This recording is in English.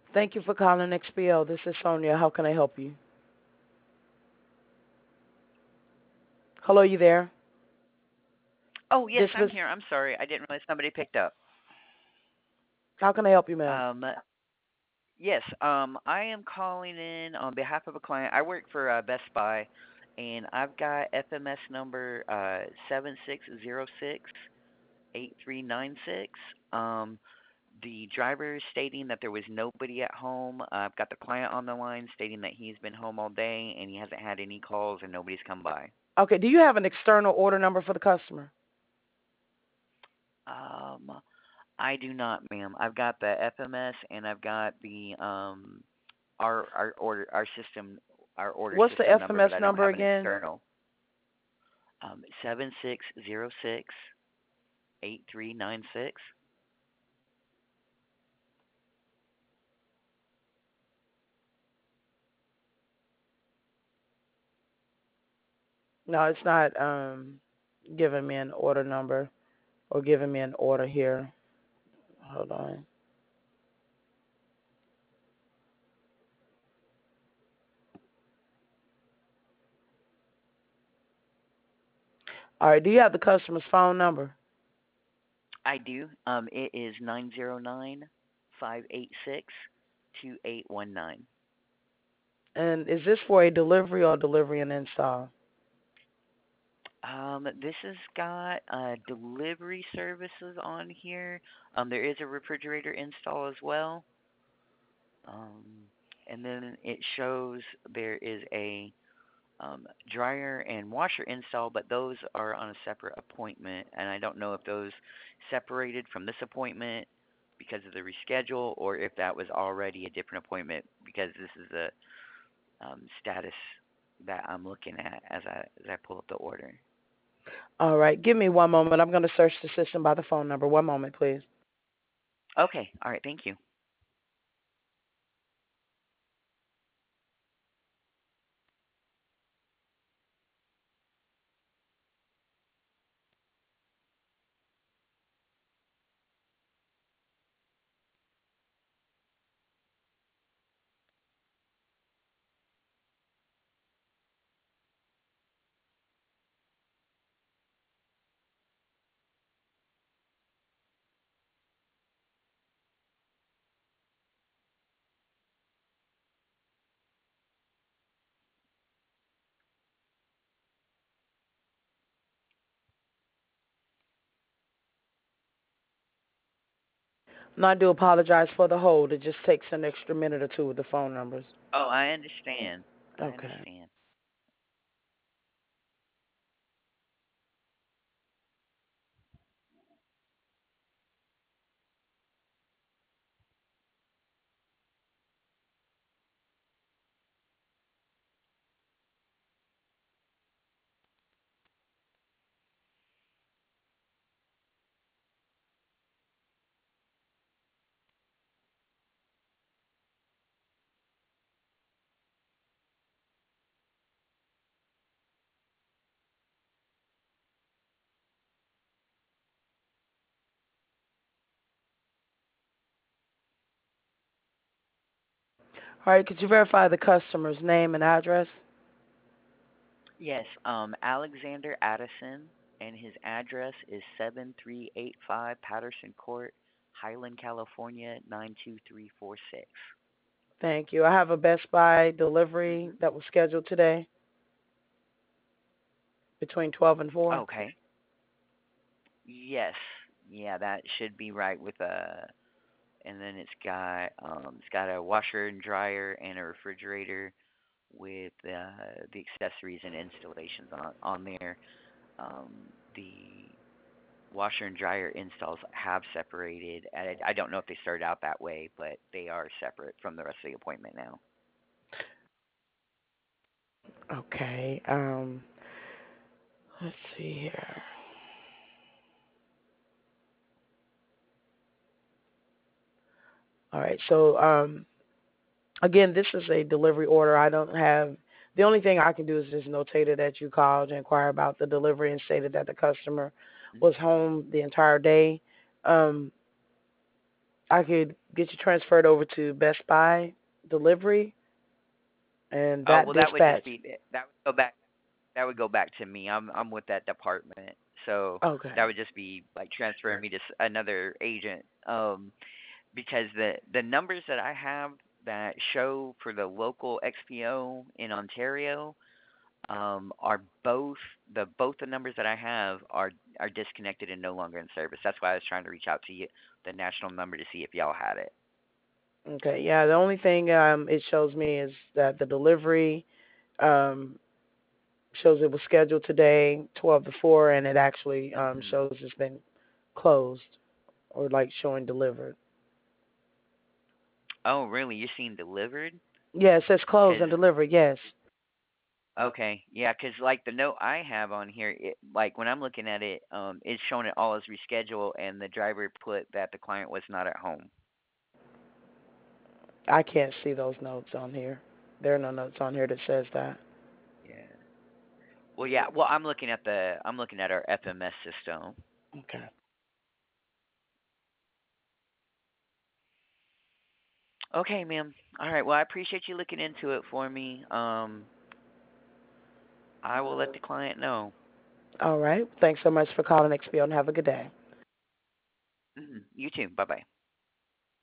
Thank you for calling XPL. This is Sonia. How can I help you? Hello, you there? Oh, yes, This I'm was. here. I'm sorry. I didn't realize somebody picked up. How can I help you, ma'am? Yes, I am calling in on behalf of a client. I work for Best Buy, and I've got FMS number 76068396. The driver is stating that there was nobody at home. I've got the client on the line stating that he's been home all day and he hasn't had any calls and nobody's come by. Okay. Do you have an external order number for the customer? Um, I do not, ma'am. I've got the FMS and I've got the our system our order What's the system number, but FMS I don't number have an again? external. 76068396. No, it's not giving me an order number or giving me an order here. Hold on. All right. Do you have the customer's phone number? I do. It is 909-586-2819. And is this for a delivery or delivery and install? This has got delivery services on here. There is a refrigerator install as well. Um, and then it shows there is a dryer and washer install, but those are on a separate appointment, and I don't know if those separated from this appointment because of the reschedule, or if that was already a different appointment because this is the status that I'm looking at as I pull up the order. All right. Give me one moment. I'm going to search the system by the phone number. One moment, please. Okay, all right, thank you. No, I do apologize for the hold. It just takes an extra minute or two with the phone numbers. Oh, I understand. I Okay. understand. All right. Could you verify the customer's name and address? Yes, Alexander Addison, and his address is 7385 Patterson Court, Highland, California 92346. Thank you. I have a Best Buy delivery Mhm. that was scheduled today between 12 and 4. Okay. Yes. Yeah, that should be right with and then it's got a washer and dryer and a refrigerator with the accessories and installations on there. Um the washer and dryer installs have separated. I don't know if they started out that way, but they are separate from the rest of the appointment now. Okay. Let's see here. All right. So, again, this is a delivery order. I don't have. The only thing I can do is just notate it that you called to inquire about the delivery and stated that the customer Mhm. was home the entire day. Um, I could get you transferred over to Best Buy delivery and Oh, that well, that would just dispatch. be that would go back. That would go back to me. I'm with that department, so Okay. that would just be like transferring me to another agent. Because the numbers that I have that show for the local XPO in Ontario are both the numbers that I have are disconnected and no longer in service. That's why I was trying to reach out to you, the national number, to see if y'all had it. Okay. Yeah. The only thing it shows me is that the delivery um, shows it was scheduled today, 12 to 4, and it actually Hmm. shows it's been closed or like showing delivered. Oh, really? You're seeing delivered? Yeah, it says closed and Cause delivered. Yes. okay, yeah, cause like the note I have on here, like when I'm looking at it, it's showing it all as reschedule, and the driver put that the client was not at home. I can't see those notes on here. There are no notes on here that says that. Yeah. Well, yeah. Well, I'm looking at our FMS system. Okay. Okay, ma'am. All right. Well, I appreciate you looking into it for me. I will let the client know. All right. Thanks so much for calling XPO and have a good day. You too. Bye bye.